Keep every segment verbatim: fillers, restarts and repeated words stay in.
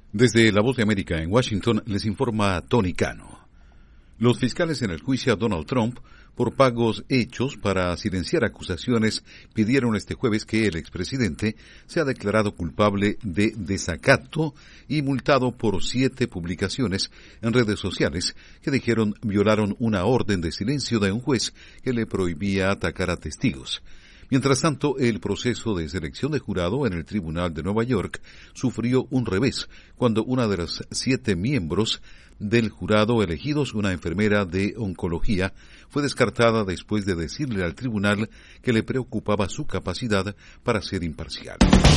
Desde La Voz de América en Washington les informa Tony Cano. Los fiscales en el juicio a Donald Trump por pagos hechos para silenciar acusaciones pidieron este jueves que el expresidente sea declarado culpable de desacato y multado por siete publicaciones en redes sociales que dijeron violaron una orden de silencio de un juez que le prohibía atacar a testigos. Mientras tanto, el proceso de selección de jurado en el Tribunal de Nueva York sufrió un revés cuando una de las siete miembros del jurado elegidos, una enfermera de oncología, fue descartada después de decirle al tribunal que le preocupaba su capacidad para ser imparcial.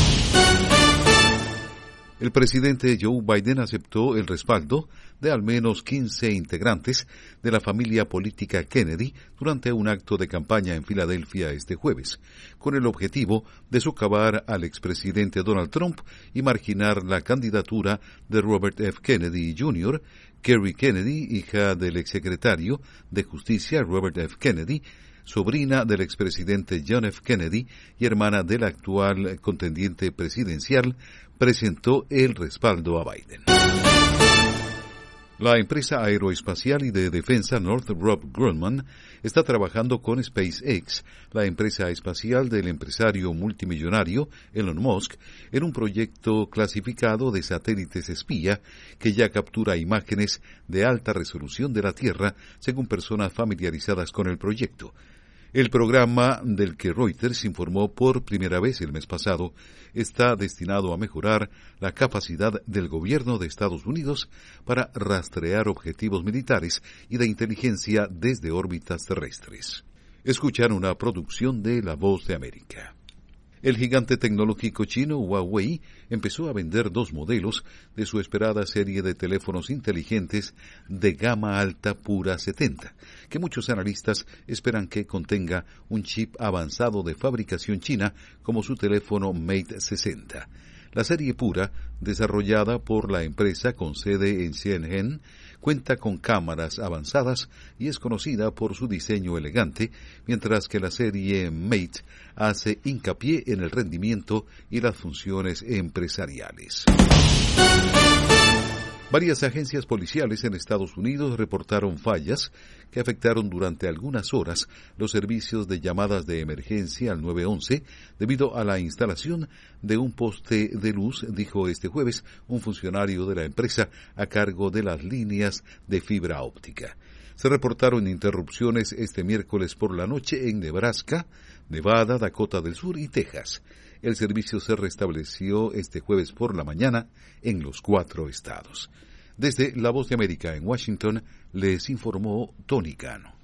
El presidente Joe Biden aceptó el respaldo de al menos quince integrantes de la familia política Kennedy durante un acto de campaña en Filadelfia este jueves, con el objetivo de socavar al expresidente Donald Trump y marginar la candidatura de Robert F. Kennedy junior, Kerry Kennedy, hija del exsecretario de Justicia Robert F. Kennedy, sobrina del expresidente John F. Kennedy y hermana del actual contendiente presidencial, presentó el respaldo a Biden. La empresa aeroespacial y de defensa Northrop Grumman está trabajando con SpaceX, la empresa espacial del empresario multimillonario Elon Musk, en un proyecto clasificado de satélites espía que ya captura imágenes de alta resolución de la Tierra, según personas familiarizadas con el proyecto. El programa del que Reuters informó por primera vez el mes pasado está destinado a mejorar la capacidad del gobierno de Estados Unidos para rastrear objetivos militares y de inteligencia desde órbitas terrestres. Escuchan una producción de La Voz de América. El gigante tecnológico chino Huawei empezó a vender dos modelos de su esperada serie de teléfonos inteligentes de gama alta pura setenta, que muchos analistas esperan que contenga un chip avanzado de fabricación china como su teléfono Mate sesenta. La serie pura, desarrollada por la empresa con sede en Shenzhen, cuenta con cámaras avanzadas y es conocida por su diseño elegante, mientras que la serie Mate hace hincapié en el rendimiento y las funciones empresariales. Varias agencias policiales en Estados Unidos reportaron fallas que afectaron durante algunas horas los servicios de llamadas de emergencia al nueve once debido a la instalación de un poste de luz, dijo este jueves un funcionario de la empresa a cargo de las líneas de fibra óptica. Se reportaron interrupciones este miércoles por la noche en Nebraska, Nevada, Dakota del Sur y Texas. El servicio se restableció este jueves por la mañana en los cuatro estados. Desde La Voz de América en Washington, les informó Tony Cano.